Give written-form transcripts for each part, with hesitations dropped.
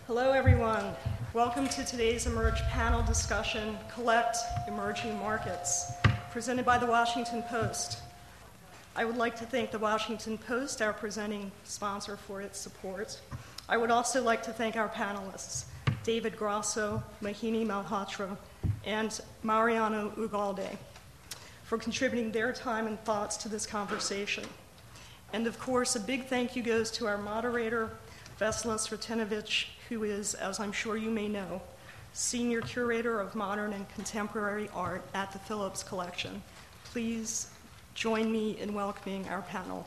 Hello, everyone. Welcome to today's Emerge panel discussion, Collect Emerging Markets, presented by the Washington Post. I would like to thank the Washington Post, our presenting sponsor, for its support. I would also like to thank our panelists, David Grasso, Mohini Malhotra, and Mariano Ugalde, for contributing their time and thoughts to this conversation. And of course, a big thank you goes to our moderator, Vesla Sretenovic, who is, as I'm sure you may know, Senior Curator of Modern and Contemporary Art at the Phillips Collection. Please join me in welcoming our panel.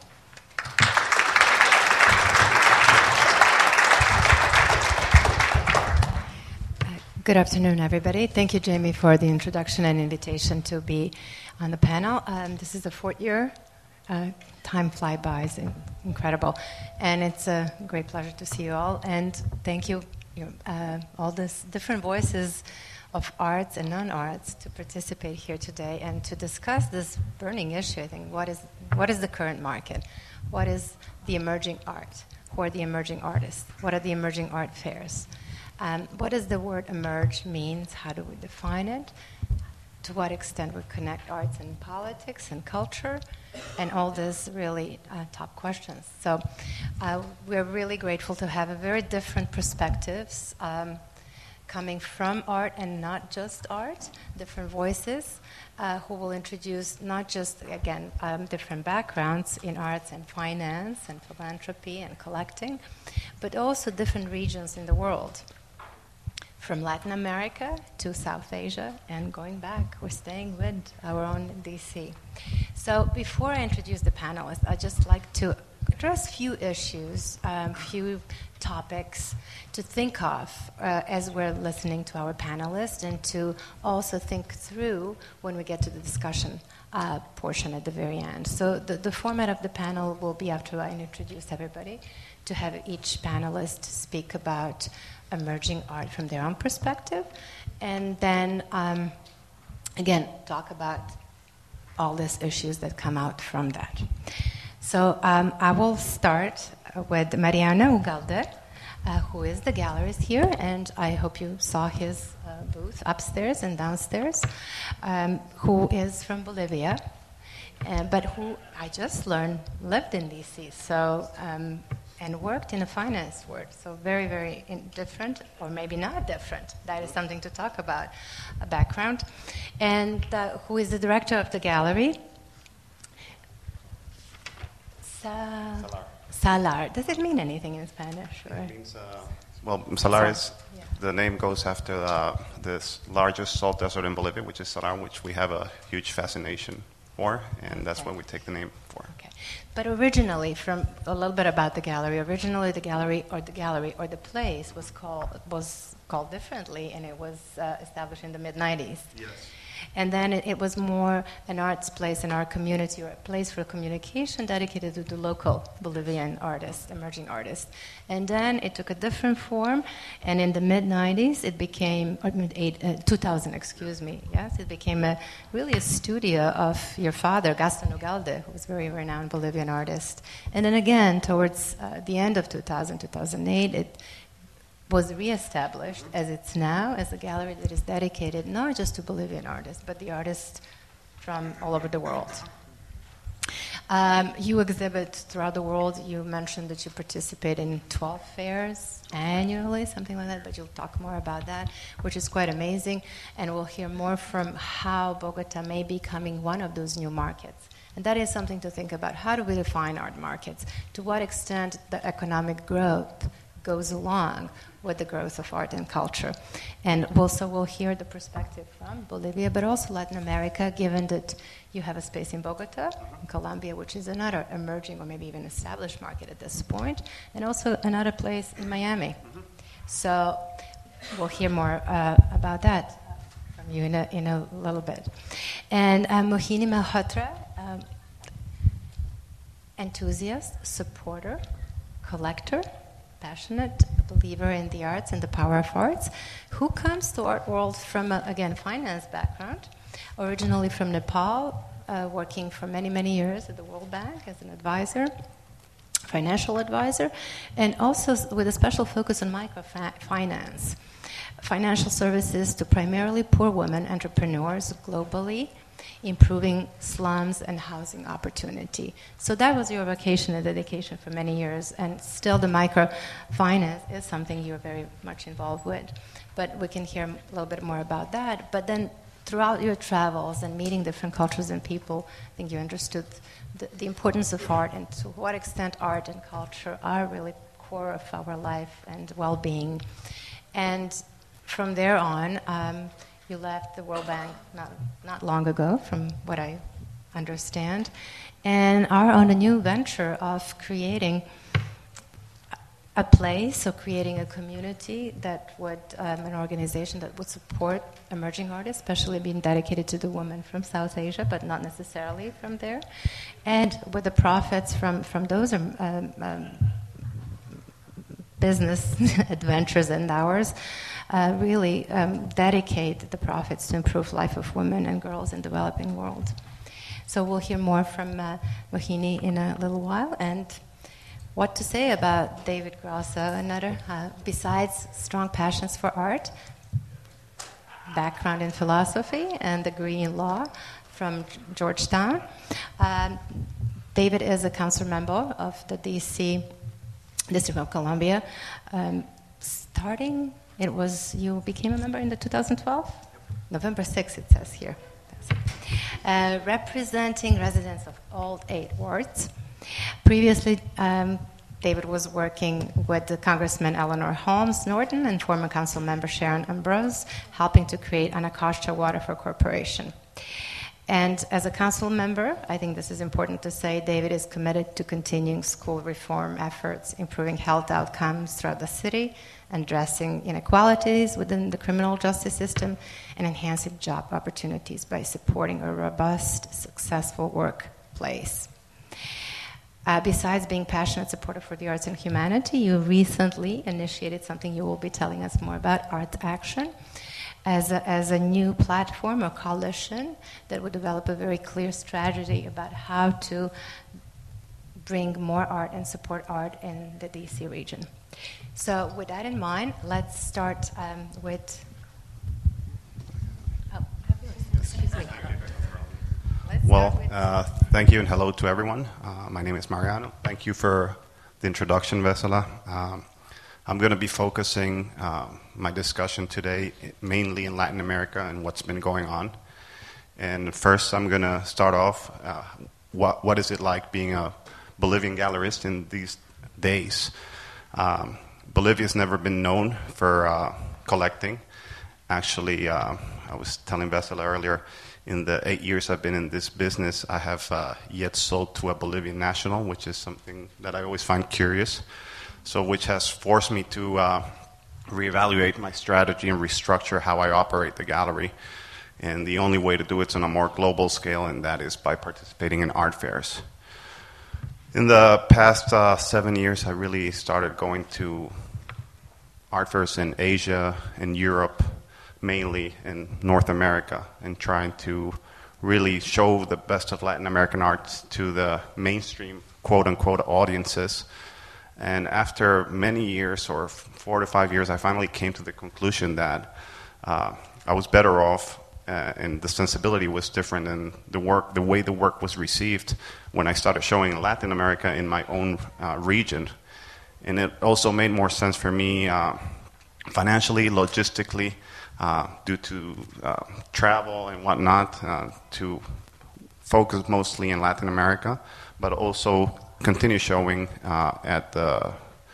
Good afternoon, everybody. Thank you, Jamie, for the introduction and invitation to be on the panel. This is the fourth year. Time flies by, it's incredible. And it's a great pleasure to see you all. And thank you, all these different voices of arts and non-arts to participate here today and to discuss this burning issue. I think, what is the current market? What is the emerging art? Who are the emerging artists? What are the emerging art fairs? What does the word emerge mean? How do we define it? To what extent we connect arts and politics and culture, and all these really top questions. So we're really grateful to have a very different perspectives coming from art and not just art, different voices who will introduce not just, again, different backgrounds in arts and finance and philanthropy and collecting, but also different regions in the world. From Latin America to South Asia and going back. We're staying with our own DC. So before I introduce the panelists, I'd just like to address a few issues, few topics to think of as we're listening to our panelists, and to also think through when we get to the discussion portion at the very end. So the format of the panel will be, after I introduce everybody, to have each panelist speak about emerging art from their own perspective, and then, again, talk about all these issues that come out from that. So I will start with Mariano Ugalde, who is the gallerist here, and I hope you saw his booth upstairs and downstairs, who is from Bolivia, but who I just learned lived in DC. So and worked in the finance world, so very, very different, or maybe not different. That is something to talk about, a background. And who is the director of the gallery? Salar. Does it mean anything in Spanish? Or? It means, Salar is, the name goes after this largest salt desert in Bolivia, which is Salar, which we have a huge fascination for, and that's what we take the name for. Okay. But originally, from a little bit about the gallery, the gallery or the place was called differently, and it was established in the mid-90s. Yes. And then it was more an arts place in our community, or a place for communication dedicated to the local Bolivian artists, emerging artists. And then it took a different form, and in the mid-90s it became, 2000, yes, it became really a studio of your father, Gaston Ugalde, who was a very renowned Bolivian artist. And then again, towards the end of 2000, 2008, it was reestablished as it's now, as a gallery that is dedicated not just to Bolivian artists, but the artists from all over the world. You exhibit throughout the world. You mentioned that you participate in 12 fairs annually, something like that, but you'll talk more about that, which is quite amazing. And we'll hear more from how Bogota may be becoming one of those new markets. And that is something to think about. How do we define art markets? To what extent the economic growth goes along with the growth of art and culture. And also we'll hear the perspective from Bolivia, but also Latin America, given that you have a space in Bogota, in Colombia, which is another emerging or maybe even established market at this point, and also another place in Miami. So we'll hear more about that from you in a little bit. And Mohini Malhotra, enthusiast, supporter, collector, passionate believer in the arts and the power of arts, who comes to art world from, again, finance background, originally from Nepal, working for many, many years at the World Bank as an advisor, financial advisor, and also with a special focus on microfinance, financial services to primarily poor women entrepreneurs globally, improving slums and housing opportunity. So that was your vocation and dedication for many years, and still the microfinance is something you're very much involved with. But we can hear a little bit more about that. But then throughout your travels and meeting different cultures and people, I think you understood the importance of art and to what extent art and culture are really core of our life and well-being. And from there on, you left the World Bank not long ago, from what I understand, and are on a new venture of creating a place or creating a community that would, an organization that would support emerging artists, especially being dedicated to the women from South Asia, but not necessarily from there. And with the profits from those business adventures and ours, really dedicate the profits to improve life of women and girls in the developing world. So we'll hear more from Mohini in a little while. And what to say about David Grosso, another, besides strong passions for art, background in philosophy and degree in law from Georgetown. David is a council member of the D.C. District of Columbia. You became a member in the 2012? November 6th, it says here. Representing residents of all 8 wards. Previously, David was working with the Congressman Eleanor Holmes Norton and former council member Sharon Ambrose, helping to create Anacostia Waterford Corporation. And as a council member, I think this is important to say, David is committed to continuing school reform efforts, improving health outcomes throughout the city, addressing inequalities within the criminal justice system, and enhancing job opportunities by supporting a robust, successful workplace. Besides being passionate supporter for the arts and humanity, you recently initiated something you will be telling us more about, Art Action, as a new platform or coalition that would develop a very clear strategy about how to bring more art and support art in the DC region. So with that in mind, let's start with... excuse me. Thank you and hello to everyone. My name is Mariano. Thank you for the introduction, Vesela. I'm going to be focusing my discussion today mainly in Latin America and what's been going on. And first, I'm going to start off, what is it like being a Bolivian gallerist in these days? Bolivia's never been known for collecting. Actually, I was telling Vesela earlier, in the 8 years I've been in this business, I have yet sold to a Bolivian national, which is something that I always find curious. So which has forced me to reevaluate my strategy and restructure how I operate the gallery. And the only way to do it's on a more global scale, and that is by participating in art fairs. In the past 7 years, I really started going to art fairs in Asia and Europe, mainly in North America, and trying to really show the best of Latin American art to the mainstream, quote-unquote, audiences. And after many years, or 4 to 5 years, I finally came to the conclusion that I was better off, and the sensibility was different, and the way the work was received when I started showing in Latin America in my own region. And it also made more sense for me financially, logistically, due to travel and whatnot, to focus mostly in Latin America, but also continue showing at the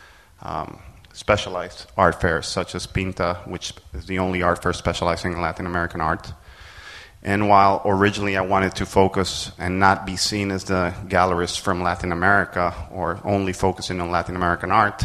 specialized art fairs such as Pinta, which is the only art fair specializing in Latin American art. And while originally I wanted to focus and not be seen as the gallerist from Latin America or only focusing on Latin American art,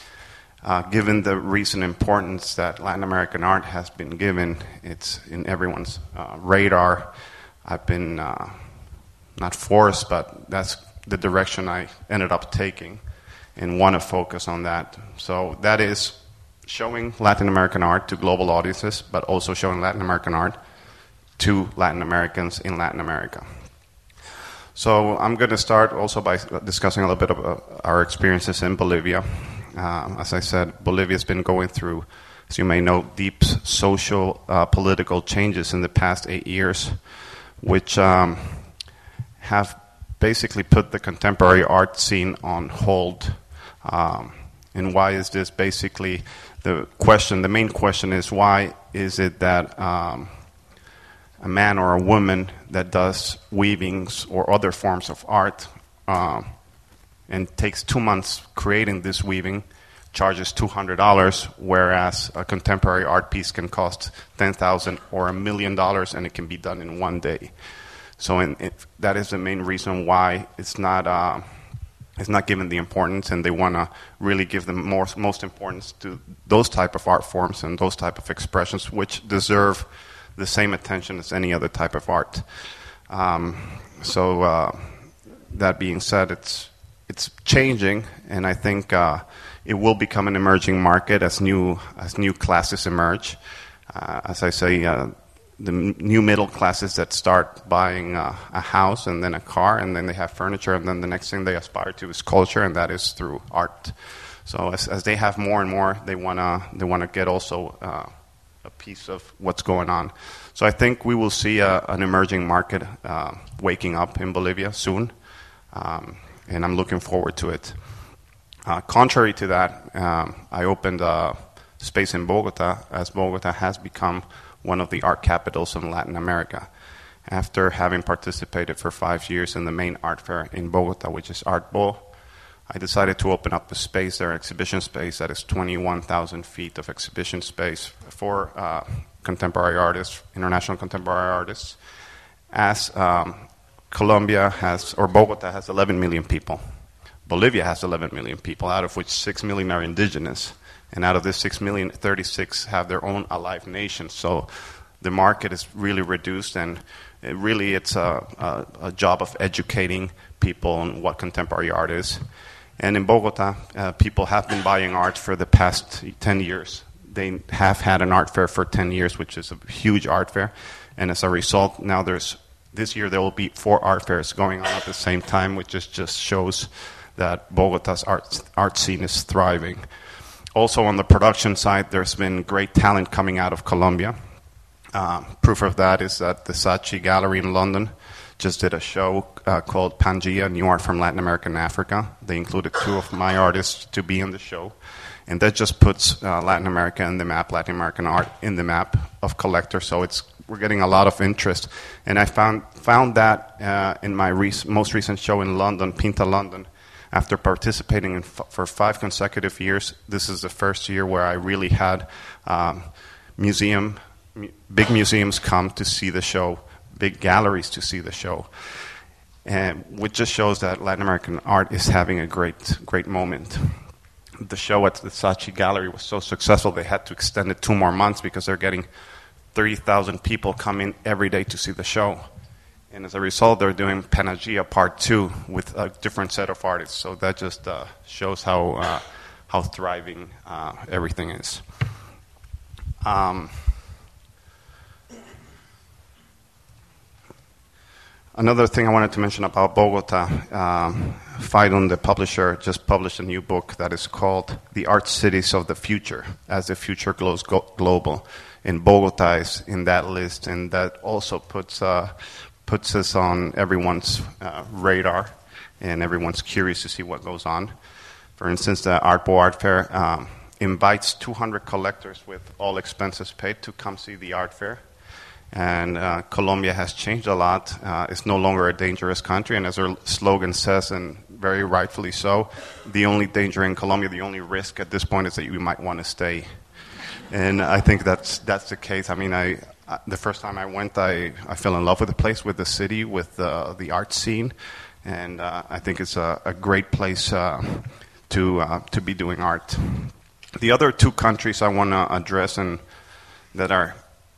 given the recent importance that Latin American art has been given, it's in everyone's radar. I've been not forced, but that's the direction I ended up taking and want to focus on that. So that is showing Latin American art to global audiences, but also showing Latin American art to Latin Americans in Latin America. So I'm going to start also by discussing a little bit about our experiences in Bolivia. As I said, Bolivia's been going through, as you may know, deep social, political changes in the past 8 years, which have basically put the contemporary art scene on hold. And why is this? Basically, the main question is, why is it that a man or a woman that does weavings or other forms of art and takes 2 months creating this weaving charges $200, whereas a contemporary art piece can cost $10,000 or $1 million, and it can be done in 1 day. So that is the main reason why it's not given the importance, and they want to really give the most importance to those type of art forms and those type of expressions, which deserve the same attention as any other type of art. That being said, it's changing, and I think it will become an emerging market as new classes emerge. As I say, the new middle classes that start buying a house and then a car, and then they have furniture, and then the next thing they aspire to is culture, and that is through art. So as they have more and more, they wanna get also a piece of what's going on. So I think we will see an emerging market waking up in Bolivia soon, and I'm looking forward to it. Contrary to that, I opened a space in Bogota, as Bogota has become one of the art capitals in Latin America. After having participated for 5 years in the main art fair in Bogota, which is ArtBo, I decided to open up a space there, exhibition space, that is 21,000 feet of exhibition space for contemporary artists, international contemporary artists, as Colombia has, or Bogota has 11 million people. Bolivia has 11 million people, out of which 6 million are indigenous. And out of this 6 million, 36 have their own alive nation. So the market is really reduced, and it's a job of educating people on what contemporary art is. And in Bogota, people have been buying art for the past 10 years. They have had an art fair for 10 years, which is a huge art fair. And as a result, now this year there will be 4 art fairs going on at the same time, which just shows that Bogota's art scene is thriving. Also on the production side, there's been great talent coming out of Colombia. Proof of that is that the Saatchi Gallery in London just did a show called Pangea, New Art from Latin America and Africa. They included 2 of my artists to be in the show. And that just puts Latin America in the map, Latin American art in the map of collectors. So we're getting a lot of interest. And I found that in my most recent show in London, Pinta London. After participating for 5 consecutive years, this is the first year where I really had big museums come to see the show, big galleries to see the show, and which just shows that Latin American art is having a great moment. The show at the Saatchi Gallery was so successful they had to extend it 2 more months because they're getting 30,000 people come in every day to see the show. And as a result, they're doing Pangea Part 2 with a different set of artists. So that just shows how thriving everything is. Another thing I wanted to mention about Bogota, Faidon, the publisher, just published a new book that is called The Art Cities of the Future, as the future grows global. And Bogota is in that list, and that also puts us on everyone's radar, and everyone's curious to see what goes on. For instance, the ArtBo Art Fair invites 200 collectors with all expenses paid to come see the art fair. And Colombia has changed a lot. It's no longer a dangerous country, and as our slogan says, and very rightfully so, the only danger in Colombia, the only risk at this point is that you might want to stay. And I think that's the case. I mean, the first time I went, I fell in love with the place, with the city, with the art scene, and I think it's a great place to be doing art. The other 2 countries I want to address and that are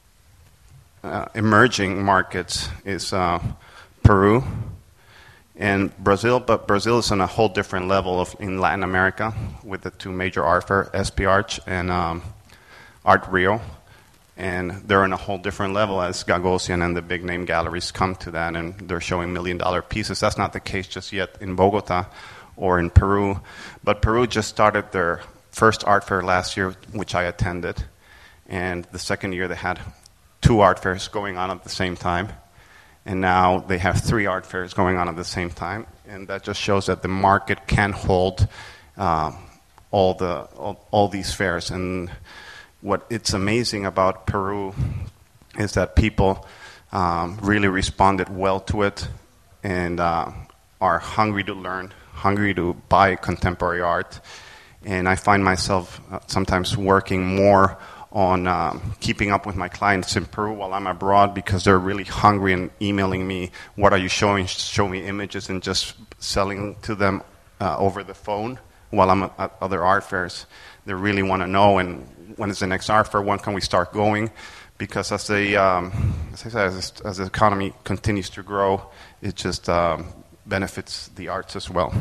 emerging markets is Peru and Brazil, but Brazil is on a whole different level in Latin America with the 2 major art fairs, SP Arch and Art Rio. And they're on a whole different level as Gagosian and the big name galleries come to that, and they're showing $1 million pieces. That's not the case just yet in Bogota or in Peru. But Peru just started their first art fair last year, which I attended. And the second year they had 2 art fairs going on at the same time. And now they have 3 art fairs going on at the same time. And that just shows that the market can hold all these fairs. And what it's amazing about Peru is that people really responded well to it and are hungry to learn, hungry to buy contemporary art. And I find myself sometimes working more on keeping up with my clients in Peru while I'm abroad, because they're really hungry and emailing me, what are you showing? Show me images, and just selling to them over the phone while I'm at other art fairs. They really want to know, and when is the next art fair? When can we start going? Because as the economy continues to grow, it just benefits the arts as well.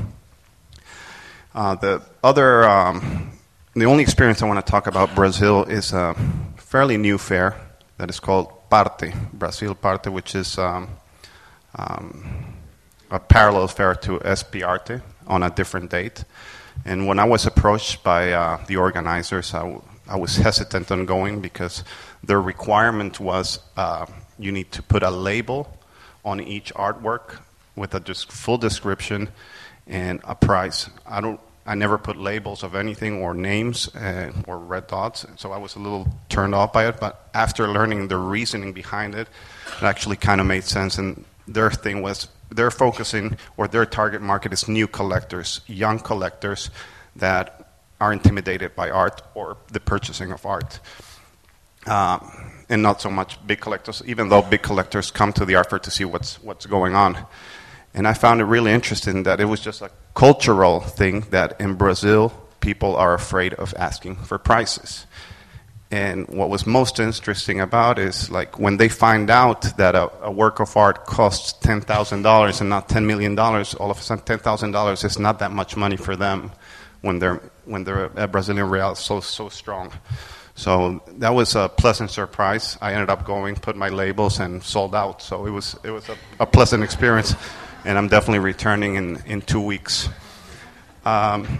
The only experience I want to talk about Brazil is a fairly new fair that is called Parte, Brazil Parte, which is a parallel fair to SP Arte on a different date. And when I was approached by the organizers, I was hesitant on going because their requirement was you need to put a label on each artwork with a just full description and a price. I never put labels of anything or names or red dots, so I was a little turned off by it. But after learning the reasoning behind it, it actually kind of made sense. And their thing was they're focusing, or their target market is new collectors, young collectors that are intimidated by art or the purchasing of art. And not so much big collectors, even though big collectors come to the art fair to see what's going on. And I found it really interesting that it was just a cultural thing that in Brazil, people are afraid of asking for prices. And what was most interesting about is, like, when they find out that a work of art costs $10,000 and not $10 million, all of a sudden $10,000 is not that much money for them when their Brazilian real is so strong. So that was a pleasant surprise. I ended up going, put my labels, and sold out. So it was a pleasant experience. And I'm definitely returning in 2 weeks. The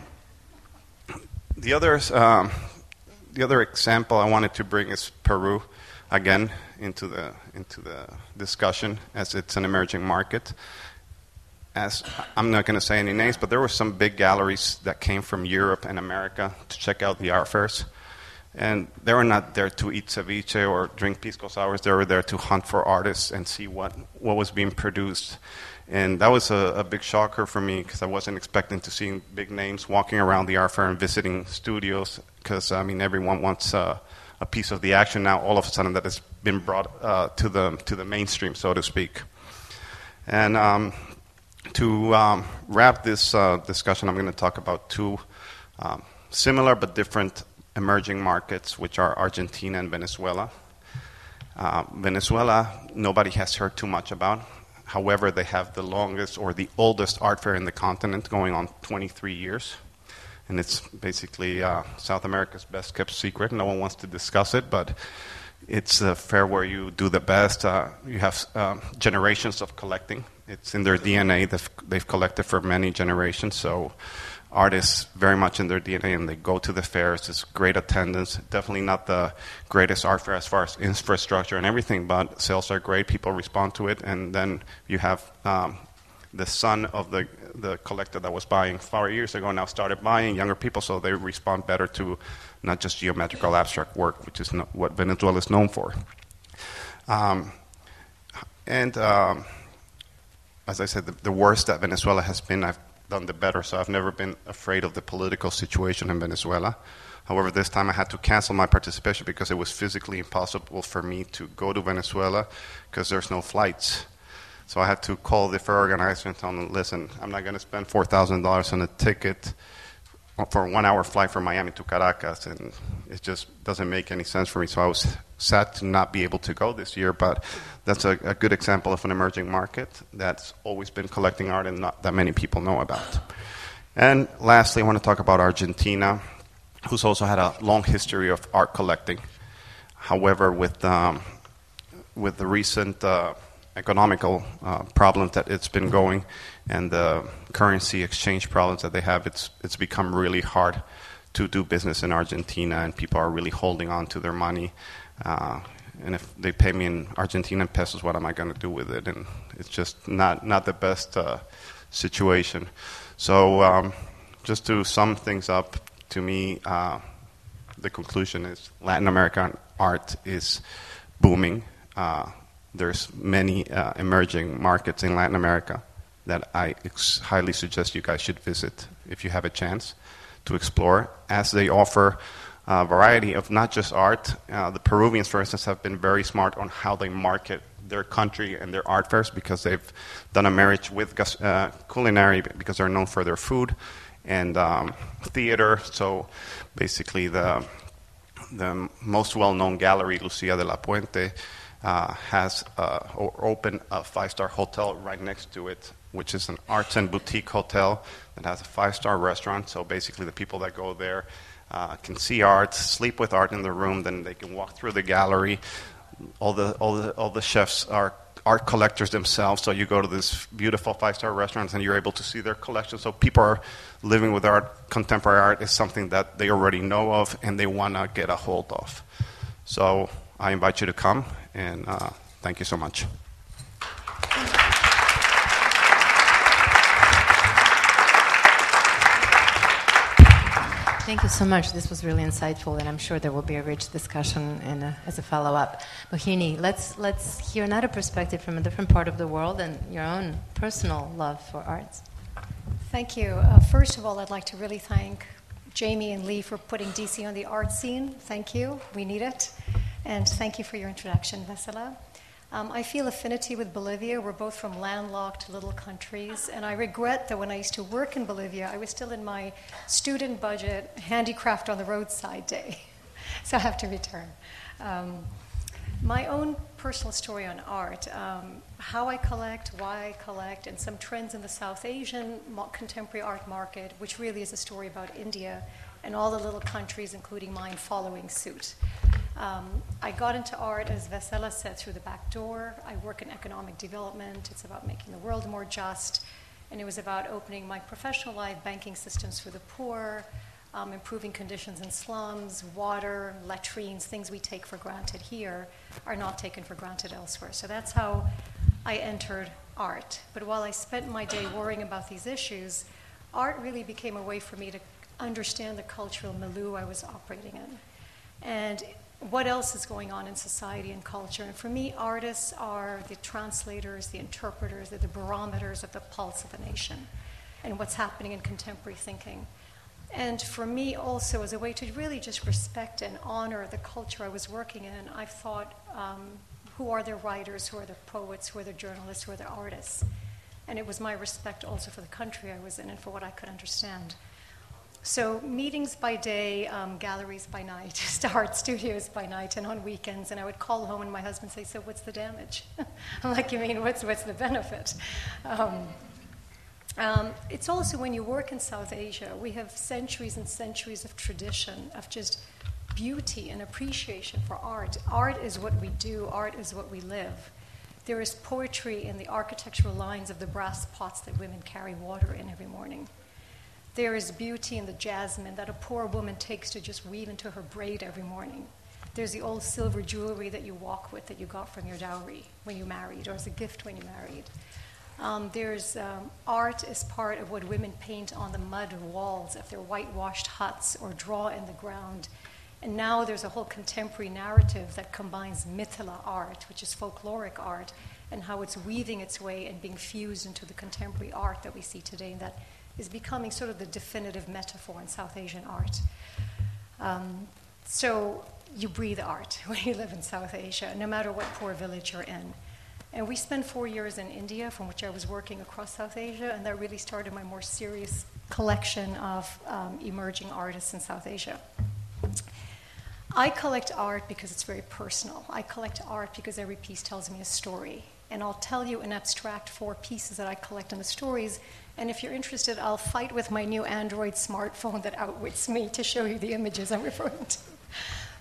other example I wanted to bring is Peru, again, into the discussion, as it's an emerging market. As I'm not going to say any names, but there were some big galleries that came from Europe and America to check out the art fairs. And they were not there to eat ceviche or drink pisco sours. They were there to hunt for artists and see what was being produced. And that was a big shocker for me, because I wasn't expecting to see big names walking around the art fair and visiting studios, because, I mean, everyone wants a piece of the action now. All of a sudden that has been brought to the mainstream, so to speak. And to wrap this discussion, I'm going to talk about 2 similar but different emerging markets, which are Argentina and Venezuela. Venezuela, nobody has heard too much about. However, they have the longest or the oldest art fair in the continent, going on 23 years. And it's basically South America's best kept secret. No one wants to discuss it, but it's a fair where you do the best. You have generations of collecting. It's in their DNA. They've collected for many generations. So artists very much in their DNA, and they go to the fairs. It's great attendance. Definitely not the greatest art fair as far as infrastructure and everything, but sales are great. People respond to it. And then you have the son of the collector that was buying 4 years ago now started buying, younger people, so they respond better to not just geometrical abstract work, which is what Venezuela is known for. As I said, the worse that Venezuela has been, I've done the better, so I've never been afraid of the political situation in Venezuela. However, this time I had to cancel my participation because it was physically impossible for me to go to Venezuela because there's no flights. So I had to call the fair organizer and tell them, listen, I'm not going to spend $4,000 on a ticket for a 1-hour flight from Miami to Caracas, and it just doesn't make any sense for me. So I was sad to not be able to go this year, but that's a good example of an emerging market that's always been collecting art and not that many people know about. And lastly, I want to talk about Argentina, who's also had a long history of art collecting. However, with the recent economical problems that it's been going and the currency exchange problems that they have, it's become really hard to do business in Argentina, and people are really holding on to their money. And if they pay me in Argentinian pesos, what am I going to do with it? And it's just not the best situation. So just to sum things up, to me, the conclusion is Latin American art is booming. There's many emerging markets in Latin America that I highly suggest you guys should visit if you have a chance to explore, as they offer a variety of not just art. The Peruvians, for instance, have been very smart on how they market their country and their art fairs, because they've done a marriage with culinary, because they're known for their food, and theater. So basically the most well-known gallery, Lucia de la Puente, has opened a 5-star hotel right next to it, which is an arts and boutique hotel that has a 5-star restaurant. So basically the people that go there can see art, sleep with art in the room, then they can walk through the gallery. All the chefs are art collectors themselves, so you go to this beautiful 5-star restaurant and you're able to see their collection. So people are living with art. Contemporary art is something that they already know of and they want to get a hold of. So I invite you to come, and thank you so much. Thank you so much. This was really insightful, and I'm sure there will be a rich discussion as a follow-up. Mohini, let's hear another perspective from a different part of the world and your own personal love for arts. Thank you. First of all, I'd like to really thank Jamie and Lee for putting DC on the art scene. Thank you. We need it. And thank you for your introduction, Vesela. I feel affinity with Bolivia. We're both from landlocked little countries, and I regret that when I used to work in Bolivia, I was still in my student budget handicraft on the roadside day. So I have to return. My own personal story on art, how I collect, why I collect, and some trends in the South Asian contemporary art market, which really is a story about India and all the little countries, including mine, following suit. I got into art, as Vesela said, through the back door. I work in economic development. It's about making the world more just. And it was about opening my professional life, banking systems for the poor, improving conditions in slums, water, latrines, things we take for granted here are not taken for granted elsewhere. So that's how I entered art. But while I spent my day worrying about these issues, art really became a way for me to understand the cultural milieu I was operating in. And what else is going on in society and culture. And for me, artists are the translators, the interpreters, they're the barometers of the pulse of a nation and what's happening in contemporary thinking. And for me also, as a way to really just respect and honor the culture I was working in, I've thought, who are the writers, who are the poets, who are the journalists, who are the artists? And it was my respect also for the country I was in and for what I could understand. So meetings by day, galleries by night, art studios by night, and on weekends. And I would call home and my husband would say, so what's the damage? I'm like, you mean, what's the benefit? It's also when you work in South Asia, we have centuries and centuries of tradition of just beauty and appreciation for art. Art is what we do. Art is what we live. There is poetry in the architectural lines of the brass pots that women carry water in every morning. There is beauty in the jasmine that a poor woman takes to just weave into her braid every morning. There's the old silver jewelry that you walk with that you got from your dowry when you married, or as a gift when you married. There's art as part of what women paint on the mud walls of their whitewashed huts or draw in the ground. And now there's a whole contemporary narrative that combines Mithila art, which is folkloric art, and how it's weaving its way and being fused into the contemporary art that we see today that is becoming sort of the definitive metaphor in South Asian art. So you breathe art when you live in South Asia, no matter what poor village you're in. And we spent 4 years in India, from which I was working across South Asia, and that really started my more serious collection of emerging artists in South Asia. I collect art because it's very personal. I collect art because every piece tells me a story. And I'll tell you in abstract 4 pieces that I collect in the stories. And if you're interested, I'll fight with my new Android smartphone that outwits me to show you the images I'm referring to.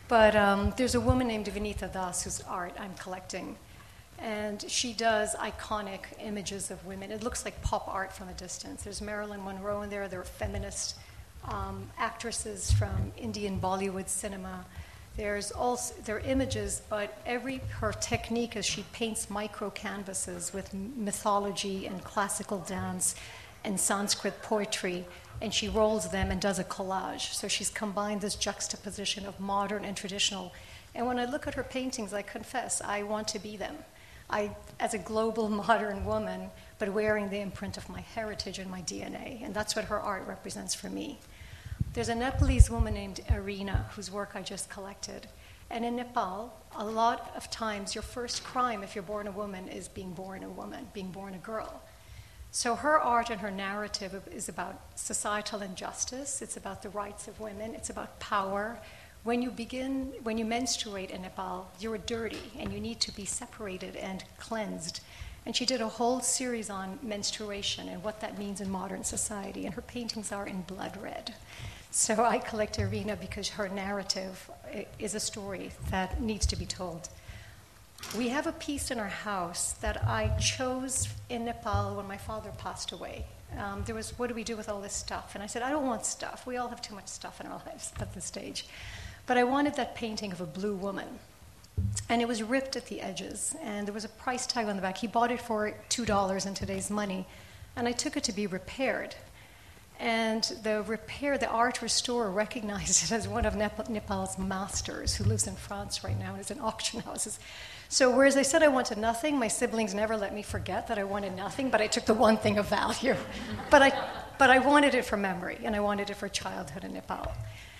But there's a woman named Vinita Das whose art I'm collecting. And she does iconic images of women. It looks like pop art from a distance. There's Marilyn Monroe in there. There are feminist actresses from Indian Bollywood cinema. There are images, but her technique is she paints micro canvases with mythology and classical dance and Sanskrit poetry, and she rolls them and does a collage. So she's combined this juxtaposition of modern and traditional. And when I look at her paintings, I confess, I want to be them. As a global modern woman, but wearing the imprint of my heritage and my DNA, and that's what her art represents for me. There's a Nepalese woman named Arina, whose work I just collected. And in Nepal, a lot of times your first crime if you're born a woman is being born a woman, being born a girl. So her art and her narrative is about societal injustice, it's about the rights of women, it's about power. When you menstruate in Nepal, you're dirty and you need to be separated and cleansed. And she did a whole series on menstruation and what that means in modern society, and her paintings are in blood red. So I collect Arina because her narrative is a story that needs to be told. We have a piece in our house that I chose in Nepal when my father passed away. There was, what do we do with all this stuff? And I said, I don't want stuff. We all have too much stuff in our lives at this stage. But I wanted that painting of a blue woman. And it was ripped at the edges, and there was a price tag on the back. He bought it for $2 in today's money, and I took it to be repaired. And the art restorer recognized it as one of Nepal's masters who lives in France right now and is in auction houses. So whereas I said I wanted nothing, my siblings never let me forget that I wanted nothing, but I took the one thing of value. But I wanted it for memory, and I wanted it for childhood in Nepal.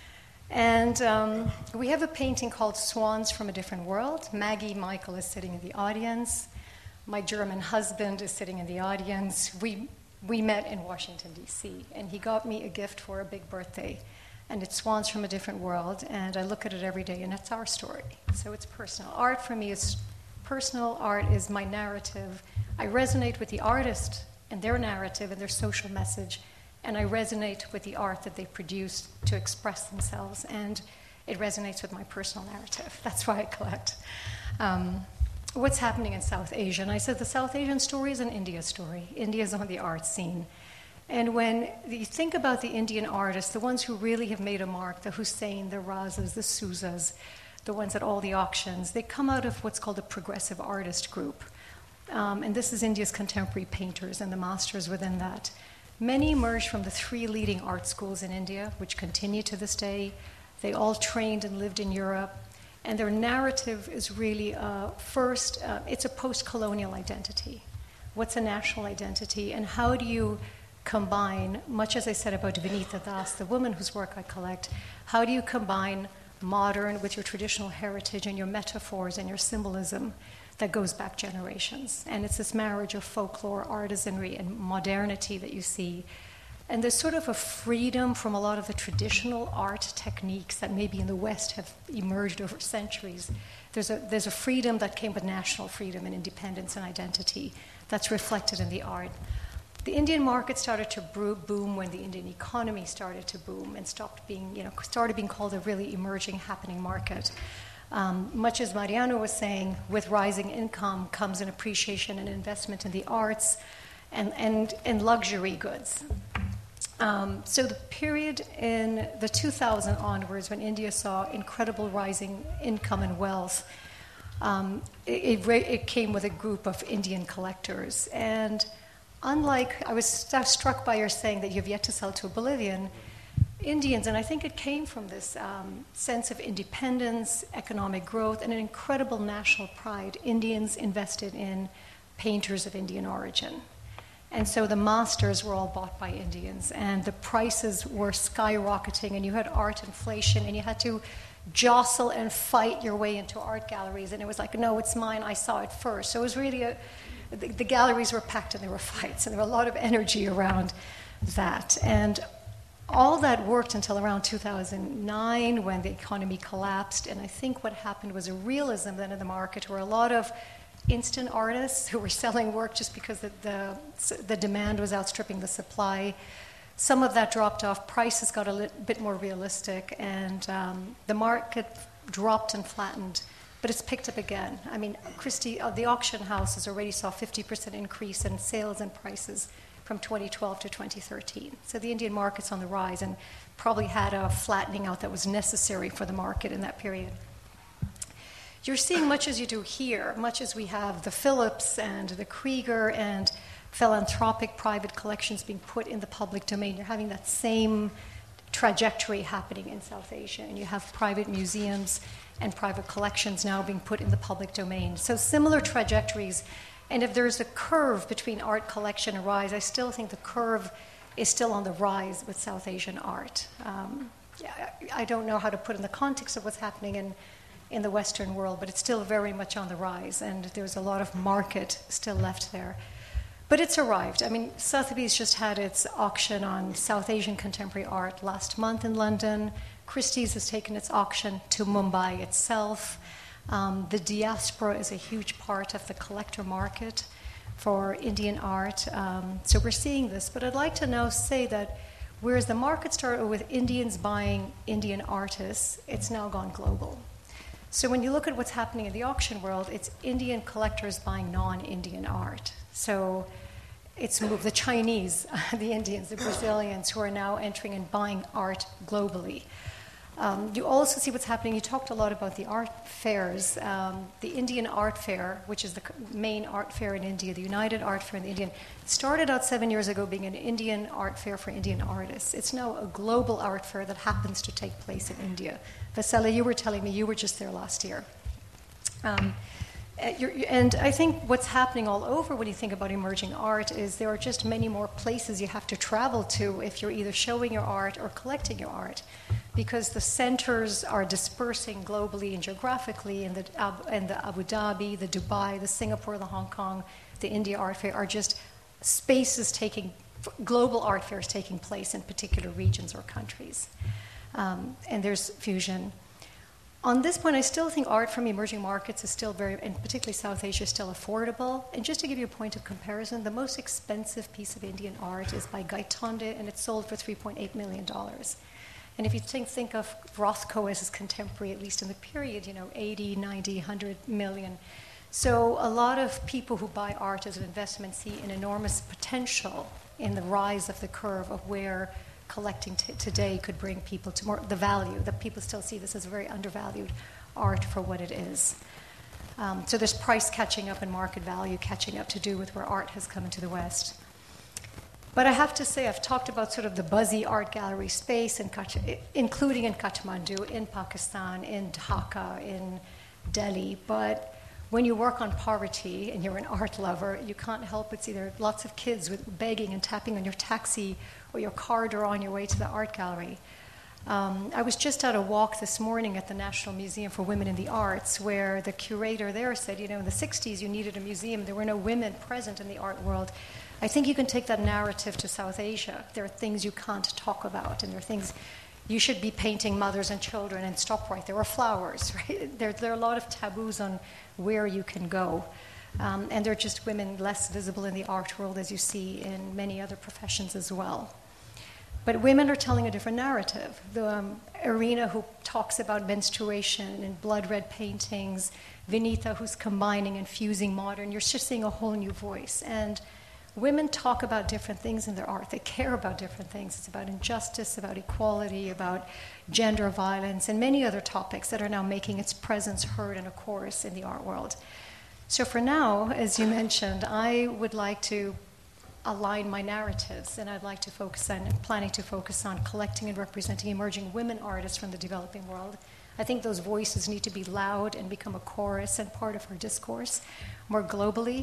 And we have a painting called Swans from a Different World. Maggie Michael is sitting in the audience. My German husband is sitting in the audience. We met in Washington, D.C., and he got me a gift for a big birthday. And it's Swans from a Different World, and I look at it every day, and it's our story. So it's personal. Art for me is personal. Art is my narrative. I resonate with the artist and their narrative and their social message, and I resonate with the art that they produce to express themselves, and it resonates with my personal narrative. That's why I collect. What's happening in South Asia? And I said the South Asian story is an India story. India's on the art scene. And when you think about the Indian artists, the ones who really have made a mark, the Hussein, the Razas, the Souzas, the ones at all the auctions, they come out of what's called a progressive artist group. And this is India's contemporary painters and the masters within that. Many emerged from the 3 leading art schools in India, which continue to this day. They all trained and lived in Europe. And their narrative is really, it's a post-colonial identity. What's a national identity? And how do you combine, much as I said about Vinita Das, the woman whose work I collect, how do you combine modern with your traditional heritage and your metaphors and your symbolism that goes back generations? And it's this marriage of folklore, artisanry, and modernity that you see. And there's sort of a freedom from a lot of the traditional art techniques that maybe in the West have emerged over centuries. There's a freedom that came with national freedom and independence and identity that's reflected in the art. The Indian market started to boom when the Indian economy started to boom and started being called a really emerging, happening market. Much as Mariano was saying, with rising income comes an appreciation and investment in the arts and luxury goods. So the period in the 2000 onwards, when India saw incredible rising income and wealth, it came with a group of Indian collectors. And unlike, I was struck by your saying that you've yet to sell to a Bolivian, Indians, and I think it came from this sense of independence, economic growth, and an incredible national pride. Indians invested in painters of Indian origin. And so the masters were all bought by Indians, and the prices were skyrocketing, and you had art inflation, and you had to jostle and fight your way into art galleries, and it was like, no, it's mine, I saw it first. So it was really the galleries were packed and there were fights, and there were a lot of energy around that. And all that worked until around 2009 when the economy collapsed, and I think what happened was a realism then in the market where a lot of instant artists who were selling work just because the demand was outstripping the supply. Some of that dropped off. Prices got a bit more realistic, and the market dropped and flattened, but it's picked up again. I mean, Christie, the auction houses already saw 50% increase in sales and prices from 2012 to 2013. So the Indian market's on the rise and probably had a flattening out that was necessary for the market in that period. You're seeing much as you do here, much as we have the Phillips and the Krieger and philanthropic private collections being put in the public domain. You're having that same trajectory happening in South Asia, and you have private museums and private collections now being put in the public domain. So similar trajectories, and if there's a curve between art collection and rise, I still think the curve is still on the rise with South Asian art. I don't know how to put in the context of what's happening in the Western world, but it's still very much on the rise, and there's a lot of market still left there. But it's arrived. I mean, Sotheby's just had its auction on South Asian contemporary art last month in London. Christie's has taken its auction to Mumbai itself. The diaspora is a huge part of the collector market for Indian art. So we're seeing this. But I'd like to now say that whereas the market started with Indians buying Indian artists, it's now gone global. So when you look at what's happening in the auction world, it's Indian collectors buying non-Indian art. So it's moved the Chinese, the Indians, the Brazilians who are now entering and buying art globally. You also see what's happening. You talked a lot about the art fairs. The Indian Art Fair, which is the main art fair in India, the United Art Fair in the Indian, started out 7 years ago being an Indian art fair for Indian artists. It's now a global art fair that happens to take place in India. Vasela, you were telling me you were just there last year. And I think what's happening all over when you think about emerging art is there are just many more places you have to travel to if you're either showing your art or collecting your art, because the centers are dispersing globally and geographically, and the Abu Dhabi, the Dubai, the Singapore, the Hong Kong, the India Art Fair are just spaces global art fairs taking place in particular regions or countries. And there's fusion. On this point, I still think art from emerging markets is still and particularly South Asia, is still affordable. And just to give you a point of comparison, the most expensive piece of Indian art is by Gaitonde, and it's sold for $3.8 million. And if you think of Rothko as his contemporary, at least in the period, 80, 90, 100 million. So a lot of people who buy art as an investment see an enormous potential in the rise of the curve of where collecting today could bring people to more the value, that people still see this as a very undervalued art for what it is. So there's price catching up and market value catching up to do with where art has come into the West. But I have to say, I've talked about sort of the buzzy art gallery space, including in Kathmandu, in Pakistan, in Dhaka, in Delhi. But when you work on poverty and you're an art lover, you can't help but see there are lots of kids begging and tapping on your taxi or your car door on your way to the art gallery. I was just at a walk this morning at the National Museum for Women in the Arts, where the curator there said, in the 60s you needed a museum. There were no women present in the art world. I think you can take that narrative to South Asia. There are things you can't talk about, and there are things you should be painting mothers and children and stop right there, or flowers. Right? There are a lot of taboos on where you can go. And there are just women less visible in the art world, as you see in many other professions as well. But women are telling a different narrative. The Arena, who talks about menstruation and blood red paintings, Vinita, who's combining and fusing modern, you're just seeing a whole new voice. And women talk about different things in their art. They care about different things. It's about injustice, about equality, about gender violence, and many other topics that are now making its presence heard in a chorus in the art world. So for now, as you mentioned, I would like to align my narratives, and I'd like to focus on, and planning to focus on, collecting and representing emerging women artists from the developing world. I think those voices need to be loud and become a chorus and part of our discourse more globally.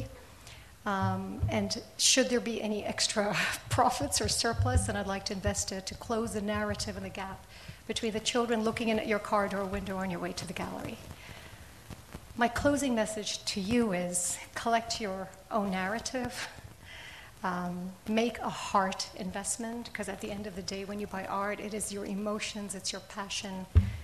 And should there be any extra profits or surplus, then I'd like to invest it to close the narrative and the gap between the children looking in at your car door window on your way to the gallery. My closing message to you is collect your own narrative. Make a heart investment, because at the end of the day, when you buy art, it is your emotions, it's your passion.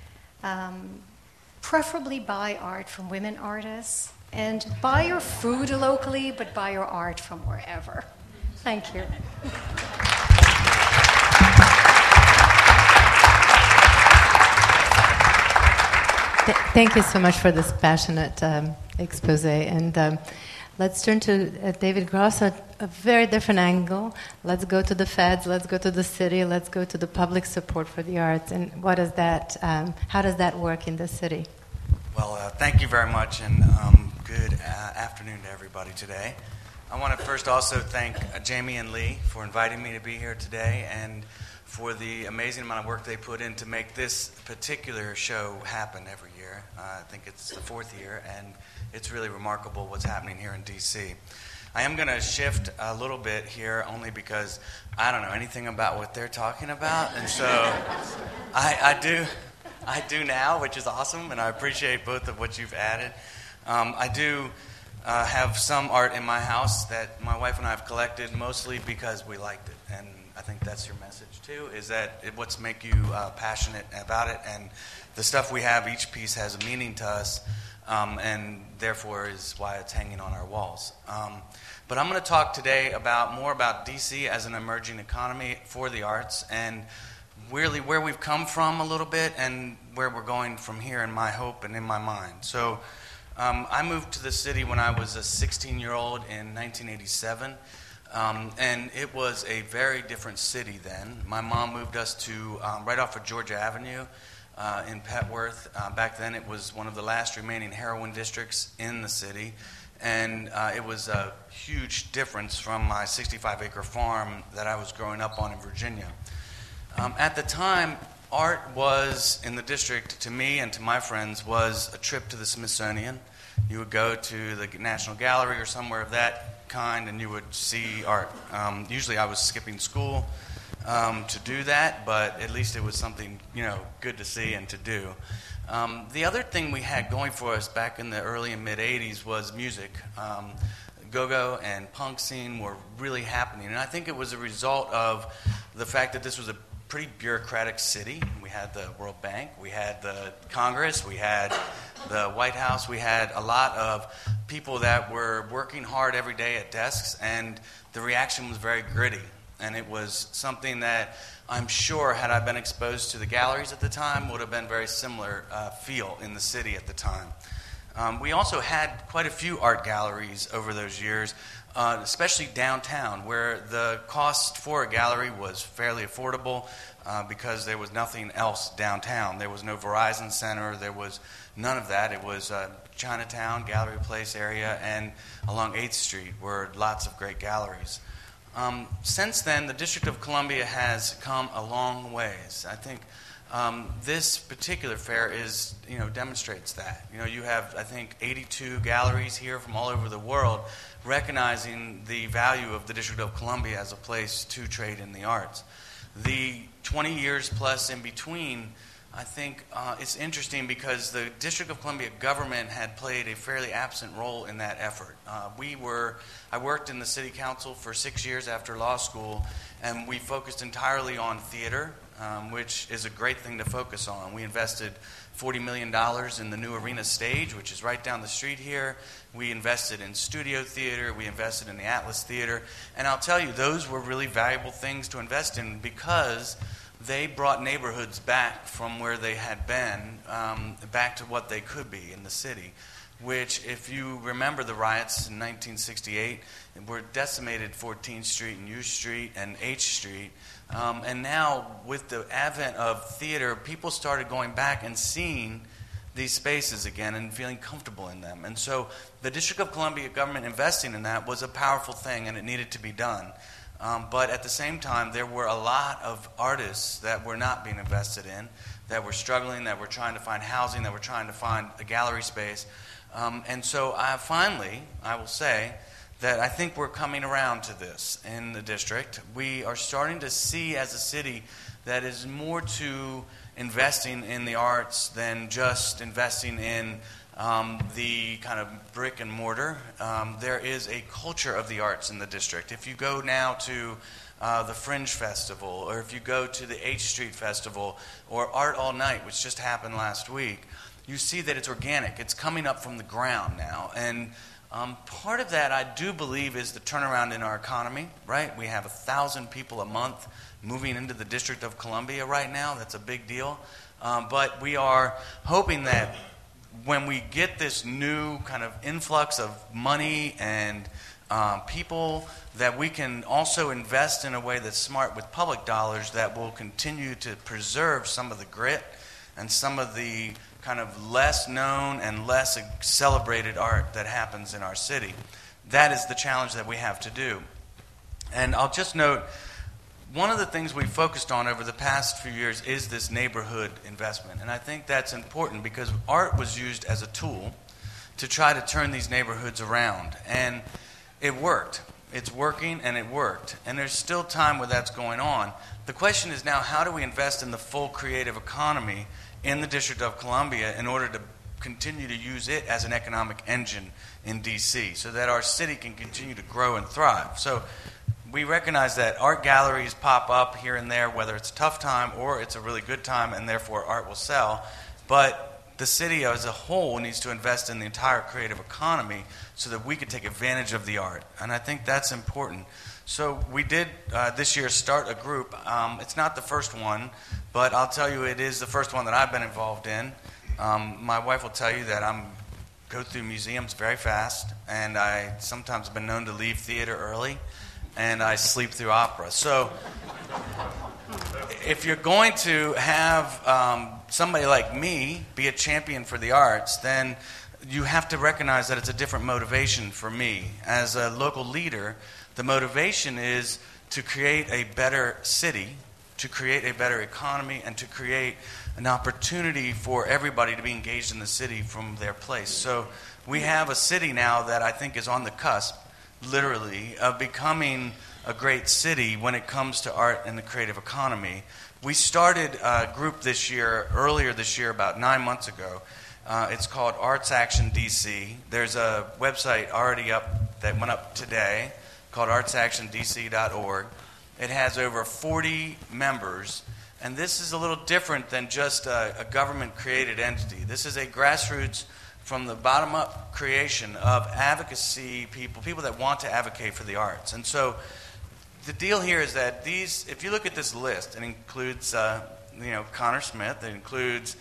Preferably buy art from women artists, and buy your food locally, but buy your art from wherever. Thank you. Thank you so much for this passionate expose. And let's turn to David Gross at a very different angle. Let's go to the feds, let's go to the city, let's go to the public support for the arts. And what is that, how does that work in the city? Well, thank you very much, and good afternoon to everybody today. I want to first also thank Jamie and Lee for inviting me to be here today and for the amazing amount of work they put in to make this particular show happen every year. I think it's the 4th year, and it's really remarkable what's happening here in D.C. I am going to shift a little bit here only because I don't know anything about what they're talking about, and so I do now, which is awesome, and I appreciate both of what you've added. I do have some art in my house that my wife and I have collected, mostly because we liked it, and I think that's your message too, is that what's make you passionate about it, and the stuff we have, each piece has a meaning to us, and therefore is why it's hanging on our walls. But I'm going to talk today more about DC as an emerging economy for the arts, and really where we've come from a little bit and where we're going from here in my hope and in my mind. So I moved to the city when I was a 16-year-old in 1987. And it was a very different city then. My mom moved us to right off of Georgia Avenue in Petworth. Back then it was one of the last remaining heroin districts in the city. And it was a huge difference from my 65-acre farm that I was growing up on in Virginia. At the time, art was, in the district, to me and to my friends, was a trip to the Smithsonian. You would go to the National Gallery or somewhere of that kind, and you would see art. Usually I was skipping school to do that, but at least it was something, good to see and to do. The other thing we had going for us back in the early and mid-'80s was music. Go-go and punk scene were really happening, and I think it was a result of the fact that this was a pretty bureaucratic city. We had the World Bank, we had the Congress, we had the White House, we had a lot of people that were working hard every day at desks, and the reaction was very gritty. And it was something that I'm sure, had I been exposed to the galleries at the time, would have been very similar feel in the city at the time. We also had quite a few art galleries over those years, especially downtown, where the cost for a gallery was fairly affordable because there was nothing else downtown. There was no Verizon Center. There was none of that. It was Chinatown, Gallery Place area, and along 8th Street were lots of great galleries. Since then, the District of Columbia has come a long ways. I think this particular fair demonstrates that. You have, I think, 82 galleries here from all over the world recognizing the value of the District of Columbia as a place to trade in the arts. The 20 years plus in between, I think it's interesting because the District of Columbia government had played a fairly absent role in that effort. I worked in the city council for 6 years after law school, and we focused entirely on theater, which is a great thing to focus on. We invested $40 million in the new arena stage, which is right down the street here. We invested in studio theater. We invested in the Atlas Theater. And I'll tell you, those were really valuable things to invest in because they brought neighborhoods back from where they had been, back to what they could be in the city, which, if you remember the riots in 1968, were decimated 14th Street and U Street and H Street. And now, with the advent of theater, people started going back and seeing these spaces again and feeling comfortable in them. And so the District of Columbia government investing in that was a powerful thing, and it needed to be done. But at the same time, there were a lot of artists that were not being invested in, that were struggling, that were trying to find housing, that were trying to find a gallery space. And so I will say that I think we're coming around to this in the district. We are starting to see as a city that is more to investing in the arts than just investing in the kind of brick and mortar. There is a culture of the arts in the district. If you go now to the Fringe Festival, or if you go to the H Street Festival, or Art All Night, which just happened last week, you see that it's organic. It's coming up from the ground now. And part of that, I do believe, is the turnaround in our economy, right? We have 1,000 people a month moving into the District of Columbia right now. That's a big deal. But we are hoping that when we get this new kind of influx of money and people, that we can also invest in a way that's smart with public dollars that will continue to preserve some of the grit and some of the kind of less known and less celebrated art that happens in our city. That is the challenge that we have to do. And I'll just note, one of the things we focused on over the past few years is this neighborhood investment. And I think that's important because art was used as a tool to try to turn these neighborhoods around. And it worked. It's working, and it worked. And there's still time where that's going on. The question is now, how do we invest in the full creative economy in the District of Columbia in order to continue to use it as an economic engine in D.C. so that our city can continue to grow and thrive? So we recognize that art galleries pop up here and there, whether it's a tough time or it's a really good time, and therefore art will sell. But the city as a whole needs to invest in the entire creative economy so that we can take advantage of the art. And I think that's important. So we did this year start a group. It's not the first one, but I'll tell you it is the first one that I've been involved in. My wife will tell you that I go through museums very fast, and I sometimes have been known to leave theater early, and I sleep through opera. So if you're going to have somebody like me be a champion for the arts, then you have to recognize that it's a different motivation for me. As a local leader, the motivation is to create a better city, to create a better economy, and to create an opportunity for everybody to be engaged in the city from their place. So we have a city now that I think is on the cusp, literally, of becoming a great city when it comes to art and the creative economy. We started a group earlier this year, about 9 months ago. It's called Arts Action DC. There's a website already up that went up today called artsactiondc.org. It has over 40 members, and this is a little different than just a government-created entity. This is a grassroots, from the bottom-up creation of advocacy people that want to advocate for the arts. And so the deal here is that if you look at this list, it includes Connor Smith, it includes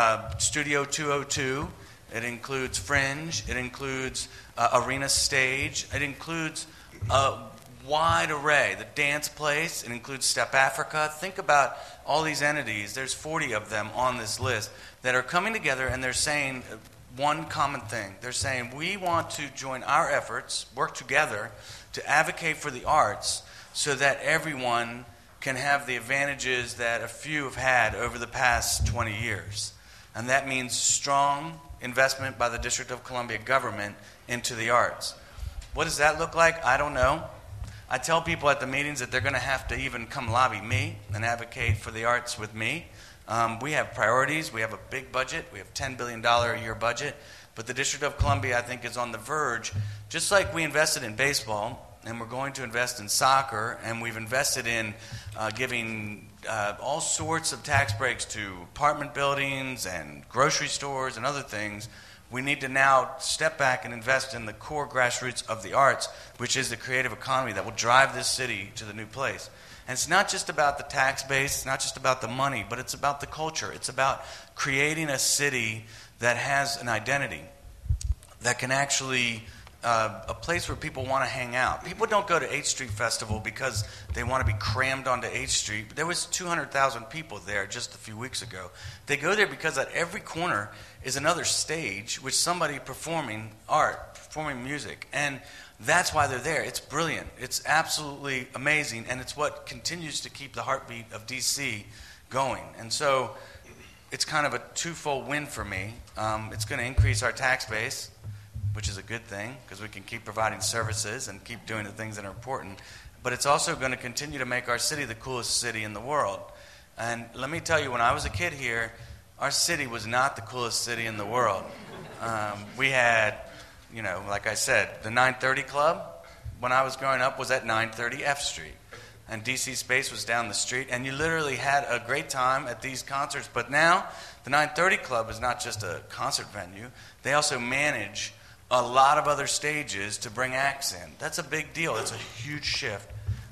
Studio 202, it includes Fringe, it includes Arena Stage, it includes a wide array, the Dance Place, it includes Step Africa. Think about all these entities. There's 40 of them on this list that are coming together, and they're saying one common thing. They're saying, we want to join our efforts, work together to advocate for the arts so that everyone can have the advantages that a few have had over the past 20 years. And that means strong investment by the District of Columbia government into the arts. What does that look like? I don't know. I tell people at the meetings that they're going to have to even come lobby me and advocate for the arts with me. We have priorities. We have a big budget. We have a $10 billion a year budget. But the District of Columbia, I think, is on the verge. Just like we invested in baseball, and we're going to invest in soccer, and we've invested in giving all sorts of tax breaks to apartment buildings and grocery stores and other things, we need to now step back and invest in the core grassroots of the arts, which is the creative economy that will drive this city to the new place. And it's not just about the tax base, it's not just about the money, but it's about the culture. It's about creating a city that has an identity, that can actually, a place where people want to hang out. People don't go to 8th Street Festival because they want to be crammed onto 8th Street. There was 200,000 people there just a few weeks ago. They go there because at every corner is another stage with somebody performing art, performing music. And that's why they're there. It's brilliant. It's absolutely amazing. And it's what continues to keep the heartbeat of D.C. going. And so it's kind of a twofold win for me. It's going to increase our tax base, which is a good thing because we can keep providing services and keep doing the things that are important. But it's also going to continue to make our city the coolest city in the world. And let me tell you, when I was a kid here, our city was not the coolest city in the world. We had, like I said, the 930 Club, when I was growing up, was at 930 F Street. And DC Space was down the street. And you literally had a great time at these concerts. But now, the 930 Club is not just a concert venue. They also manage a lot of other stages to bring acts in. That's a big deal. It's a huge shift.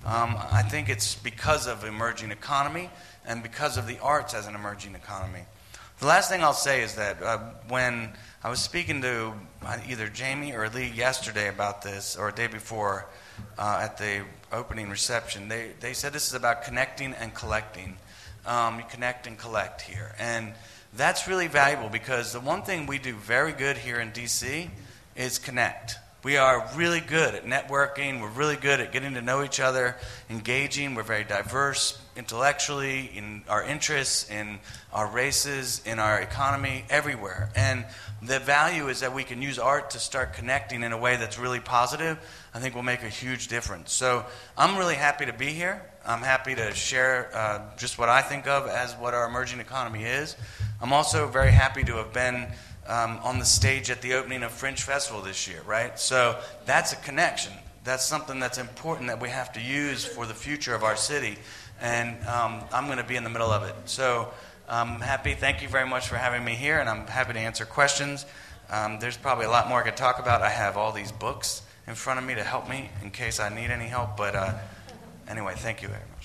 I think it's because of emerging economy and because of the arts as an emerging economy. The last thing I'll say is that when I was speaking to either Jamie or Lee yesterday about this, or a day before at the opening reception. They said this is about connecting and collecting. You connect and collect here. And that's really valuable because the one thing we do very good here in D.C. is connect. We are really good at networking. We're really good at getting to know each other, engaging. We're very diverse intellectually, in our interests, in our races, in our economy, everywhere. And the value is that we can use art to start connecting in a way that's really positive. I think will make a huge difference. So I'm really happy to be here. I'm happy to share just what I think of as what our emerging economy is. I'm also very happy to have been on the stage at the opening of Fringe Festival this year, right? So that's a connection. That's something that's important that we have to use for the future of our city. And I'm going to be in the middle of it. So I'm happy. Thank you very much for having me here, and I'm happy to answer questions. There's probably a lot more I could talk about. I have all these books in front of me to help me in case I need any help. But anyway, thank you very much.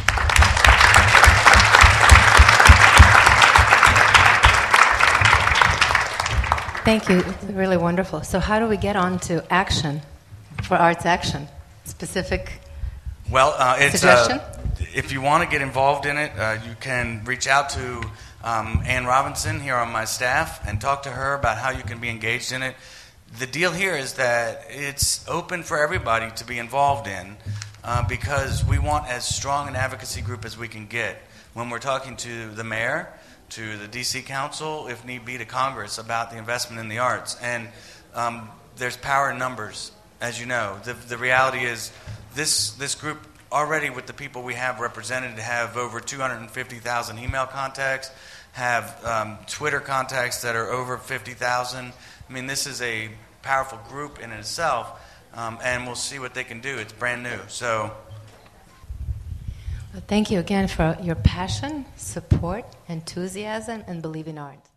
Thank you. It's really wonderful. So how do we get on to action for Arts Action? Specific it's suggestion? If you want to get involved in it, you can reach out to Ann Robinson here on my staff and talk to her about how you can be engaged in it. The deal here is that it's open for everybody to be involved in because we want as strong an advocacy group as we can get. When we're talking to the mayor, to the D.C. Council, if need be to Congress, about the investment in the arts. And there's power in numbers, as you know. The reality is this group, already with the people we have represented, have over 250,000 email contacts, have Twitter contacts that are over 50,000. I mean, this is a powerful group in itself, and we'll see what they can do. It's brand new. So. Well, thank you again for your passion, support, enthusiasm, and belief in art.